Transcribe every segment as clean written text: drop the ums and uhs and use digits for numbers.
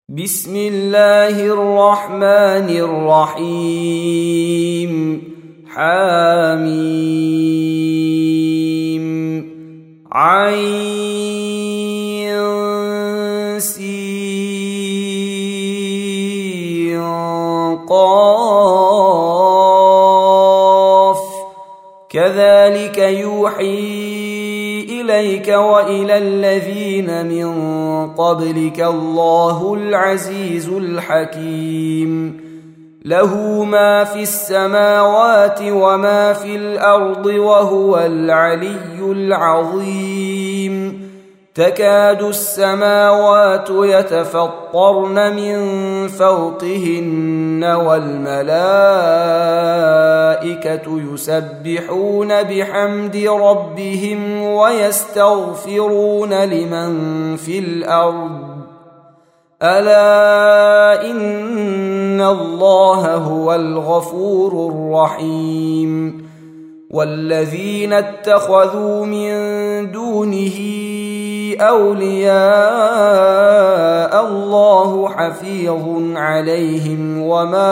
بسم الله الرحمن الرحيم حميم عين سين قاف كذلك يوحي إليك وإلى الذين من قبلك الله العزيز الحكيم له ما في السماوات وما في الأرض وهو العلي العظيم تكاد السماوات يتفطرن من فوقهن والملائكة يسبحون بحمد ربهم ويستغفرون لمن في الأرض ألا إن الله هو الغفور الرحيم والذين اتخذوا من دونه أولياء الله حفيظ عليهم وما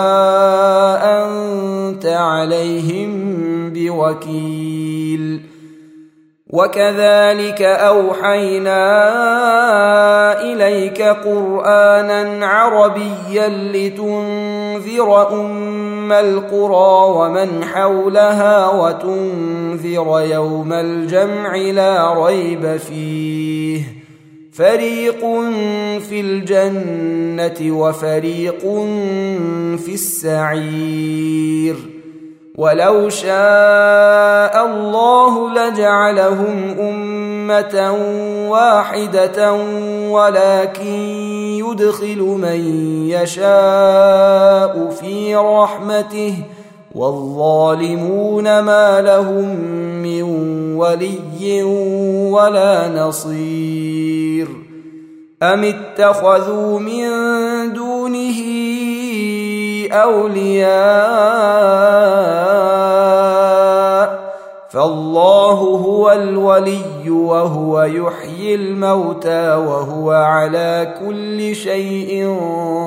أنت عليهم بوكيل وكذلك أوحينا إليك قرآنا عربيا لتنذر أم القرى ومن حولها وتنذر يوم الجمع لا ريب فيه فريق في الجنة وفريق في السعير ولو شاء الله لجعلهم أمة واحدة ولكن يدخل من يشاء في رحمته والظالمون ما لهم من ولي ولا نصير أم اتخذوا من دونه أولياء فالله هو الولي وهو يحيي الموتى وهو على كل شيء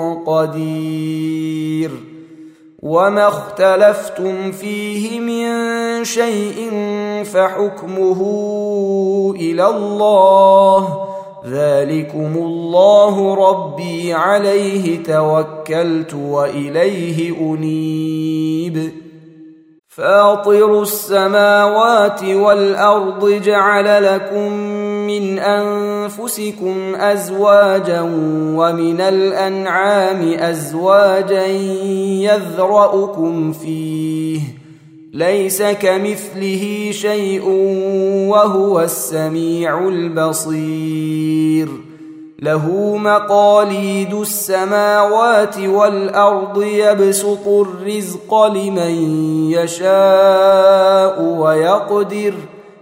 قدير وما اختلفتم فيه من شيء فحكمه إلى الله ذلكم الله ربي عليه توكلت وإليه أنيب فاطر السماوات والأرض جعل لكم من أنفسكم أزواجا ومن الأنعام أزواجا يذرأكم فيه ليس كمثله شيء وهو السميع البصير له مقاليد السماوات والأرض يبسط الرزق لمن يشاء ويقدر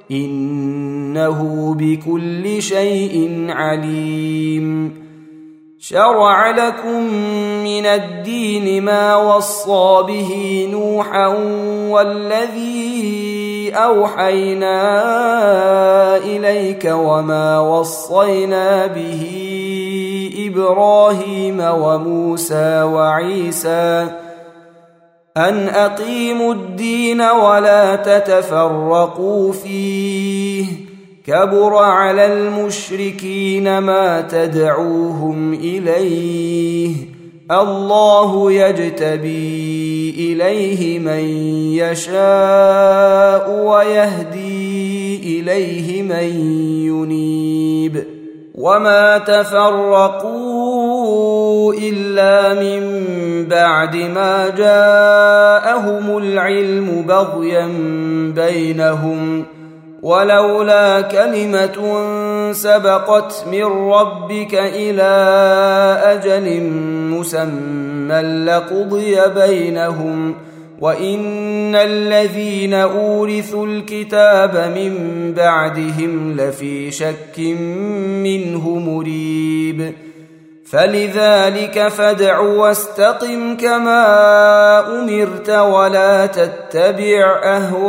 إنه بكل شيء عليم شرع لكم من الدين ما وصى به نوحا والذي أوحينا إليك وما وصينا به إبراهيم وموسى وعيسى أن أقيموا الدين ولا تتفرقوا فيه كبر على المشركين ما تدعوهم إليه الله يجتبي إليه من يشاء ويهدي إليه من ينيب وما تفرقوا إلا من بعد ما جاءهم العلم بغيا بينهم ولولا كلمة سبقت من ربك إلى أجل مسمى لقضي بينهم وإن الذين أورثوا الكتاب من بعدهم لفي شك منه مريب فلذلك فادع واستقم كما أمرت ولا تتبع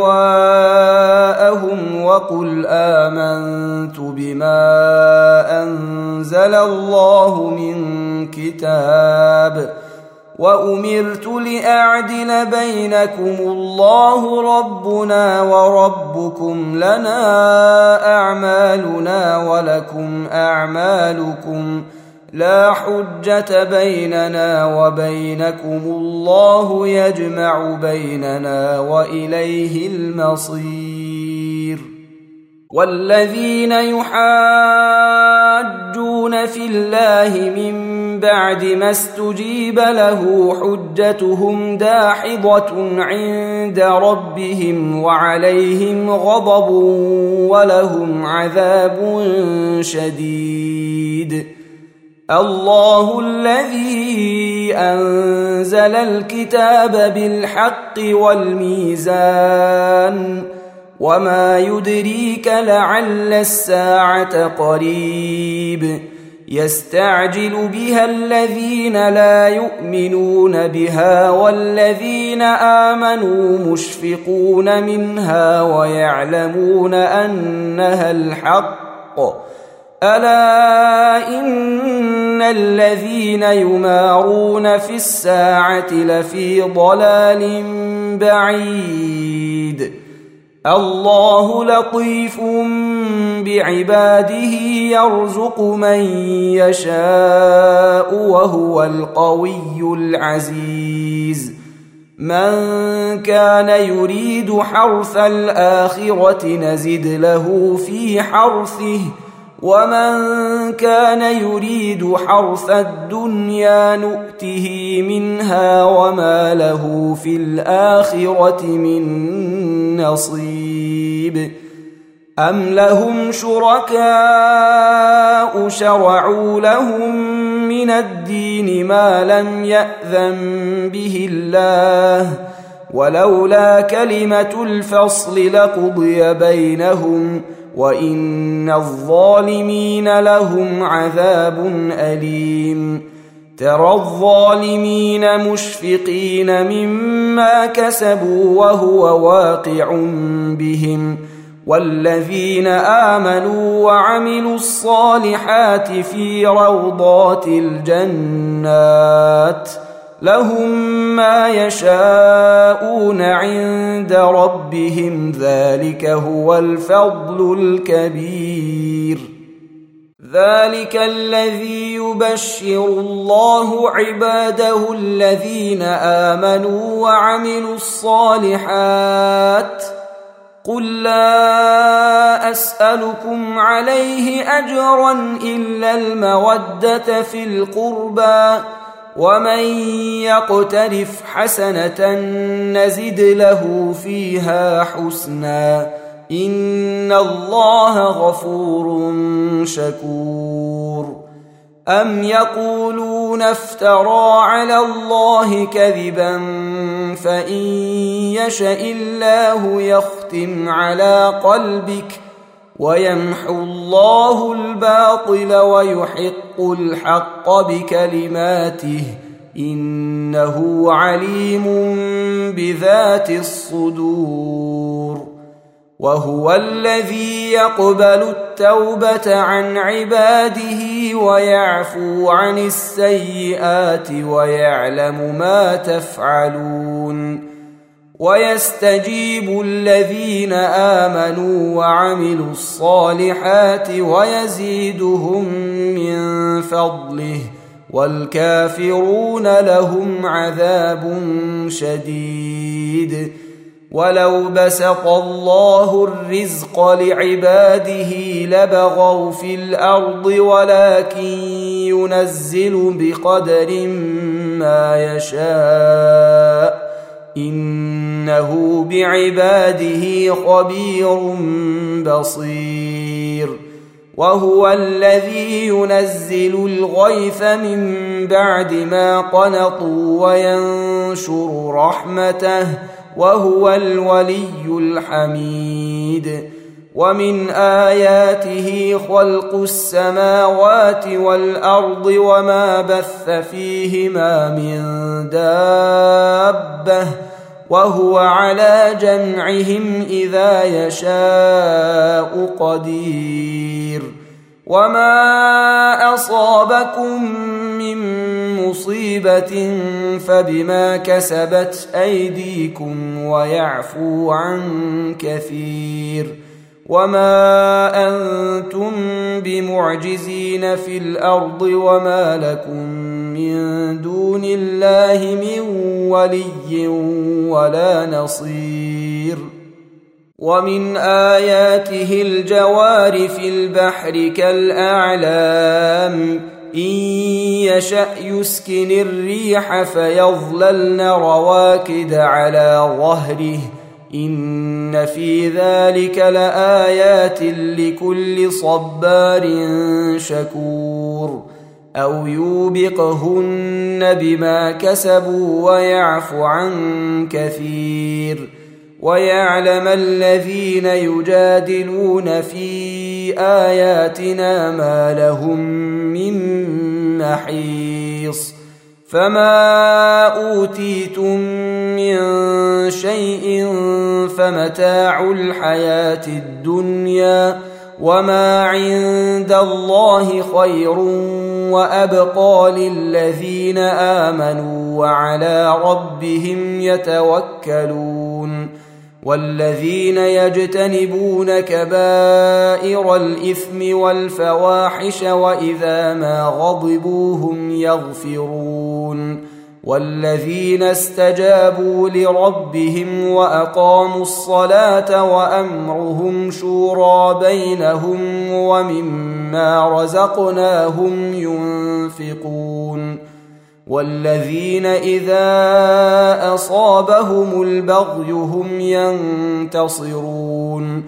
أهواءهم وقل آمنت بما أنزل الله من كتاب وأمرت لأعدل بينكم الله ربنا وربكم لنا أعمالنا ولكم أعمالكم لا حجة بيننا وبينكم الله يجمع بيننا وإليه المصير. والذين يحاجون في الله من بعد ما استجيب له حجتهم داحضة عند ربهم وعليهم غضب ولهم عذاب شديد. الله الذي أنزل الكتاب بالحق والميزان وما يدريك لعل الساعة قريب يستعجل بها الذين لا يؤمنون بها والذين آمنوا مشفقون منها ويعلمون أنها الحق ألا إن الذين يمارون في الساعة لفي ضلال بعيد. الله لطيف بعباده يرزق من يشاء وهو القوي العزيز. من كان يريد حرث الآخرة نزد له في حرثه ومن كان يريد حرث الدنيا نؤته منها وما له في الآخرة من نصيب. أم لهم شركاء شرعوا لهم من الدين ما لم يأذن به الله ولولا كلمة الفصل لقضي بينهم وإن الظالمين لهم عذاب أليم. ترى الظالمين مشفقين مما كسبوا وهو واقع بهم والذين آمنوا وعملوا الصالحات في روضات الجنات لهم ما يشاءون عند ربهم ذلك هو الفضل الكبير. ذلك الذي يبشر الله عباده الذين آمنوا وعملوا الصالحات قل لا أسألكم عليه أجرا إلا المودة في القربى ومن يقترف حسنة نزد له فيها حسنا إن الله غفور شكور. أم يقولون افترى على الله كذبا فإن يشأ الله يختم على قلبك ويمحو الله الباطل ويحق الحق بكلماته إنه عليم بذات الصدور. وهو الذي يقبل التوبة عن عباده ويعفو عن السيئات ويعلم ما تفعلون ويستجيب الذين آمنوا وعملوا الصالحات ويزيدهم من فضله والكافرون لهم عذاب شديد. ولو بسط الله الرزق لعباده لبغوا في الأرض ولكن ينزل بقدر ما يشاء إنه بعباده خبير بصير. وهو الذي ينزل الغيث من بعد ما قنطوا وينشر رحمته وهو الولي الحميد. ومن آياته خلق السماوات والأرض وما بث فيهما من دابة وهو على جمعهم إذا يشاء قدير وما أصابكم من مصيبة فبما كسبت أيديكم ويعفو عن كثير وما أنتم بمعجزين في الأرض وما لكم من دون الله من ولي ولا نصير ومن آياته الجوار في البحر كالأعلام إن يشأ يسكن الريح فيظللن رواكد على ظهره إن في ذلك لآيات لكل صبار شكور أو يوبقهن بما كسبوا ويعفو عن كثير ويعلم الذين يجادلون في آياتنا ما لهم من محيص فما أوتيتم من شيء فمتاع الحياة الدنيا وما عند الله خير وأبقى للذين آمنوا وعلى ربهم يتوكلون والذين يجتنبون كبائر الإثم والفواحش وإذا ما غضبوا هم يغفرون والذين استجابوا لربهم وأقاموا الصلاة وأمرهم شورى بينهم ومما رزقناهم ينفقون والذين إذا أصابهم البغي هم ينتصرون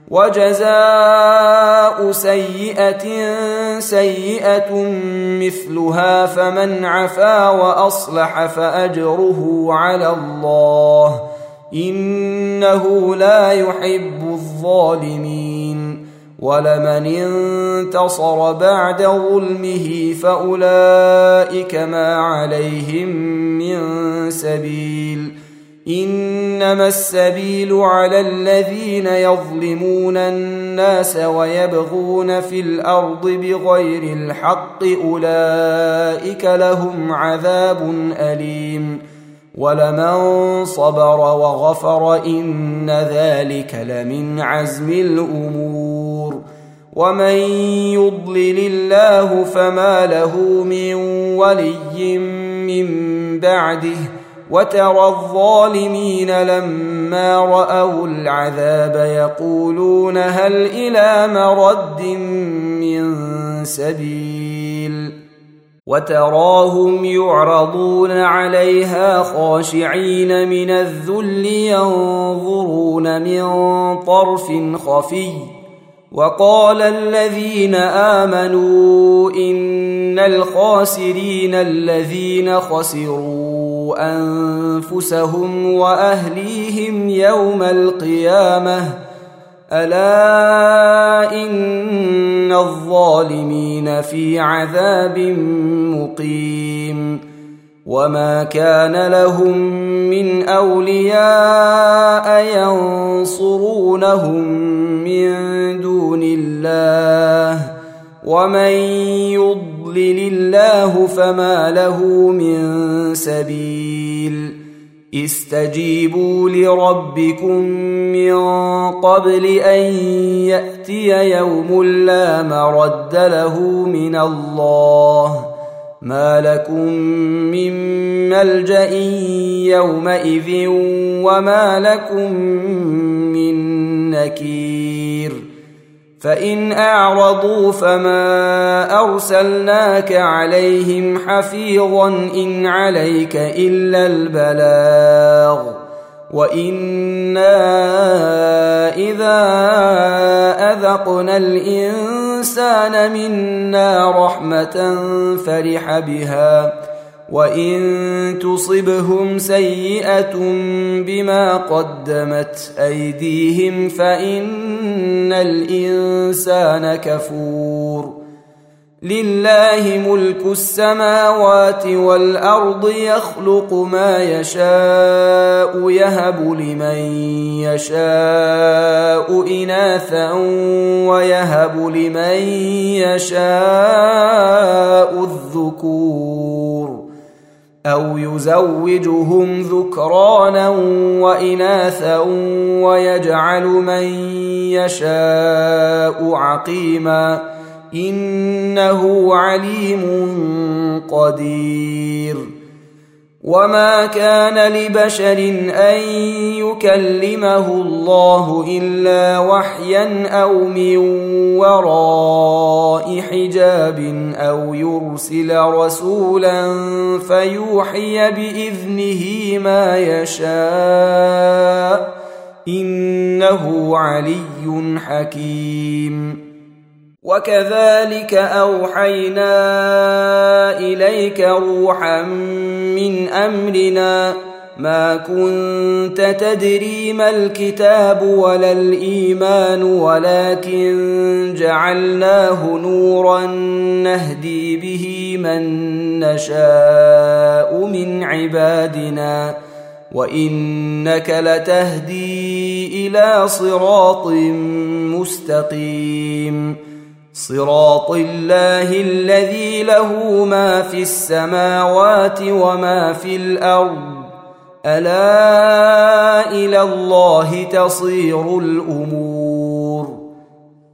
وجزاء سيئة سيئة مثلها فمن عفا وأصلح فأجره على الله إنه لا يحب الظالمين ولمن انتصر بعد ظلمه فأولئك ما عليهم من سبيل إنما السبيل على الذين يظلمون الناس ويبغون في الأرض بغير الحق أولئك لهم عذاب أليم ولمن صبر وغفر إن ذلك لمن عزم الأمور ومن يضلل الله فما له من ولي من بعده وترى الظالمين لما رأوا العذاب يقولون هل إلى مرد من سبيل وتراهم يعرضون عليها خاشعين من الذل ينظرون من طرف خفي وقال الذين آمنوا إن الخاسرين الذين خسروا أنفسهم وأهليهم يوم القيامة ألا إن الظالمين في عذاب مقيم وما كان لهم من أولياء ينصرونهم من دون الله ومن يضلل الله فما له من سبيل استجيبوا لربكم من قبل أن يأتي يوم لا مرد له من الله ما لكم من ملجأ يومئذ وما لكم من نكير فإن أعرضوا فما أرسلناك عليهم حفيظا إن عليك إلا البلاغ وإنا إذا أذقنا الإنسان منا رحمة فرح بها وإن تصبهم سيئة بما قدمت أيديهم فإن الإنسان كفور. لله ملك السماوات والأرض يخلق ما يشاء يهب لمن يشاء إناثا ويهب لمن يشاء الذكور أو يزوجهم ذكرانا وإناثا ويجعل من يشاء عقيما إنه عليم قدير. وما كان لبشر أن يكلمه الله إلا وحيا أو من وراء حجاب أو يرسل رسولا فيوحي بإذنه ما يشاء إنه علي حكيم. وكذلك أوحينا إليك روحا من أمرنا ما كنت تدري ما الكتاب ولا الإيمان ولكن جعلناه نورا نهدي به من نشاء من عبادنا وإنك لتهدي إلى صراط مستقيم صراط الله الذي له ما في السماوات وما في الأرض ألا إلى الله تصير الأمور.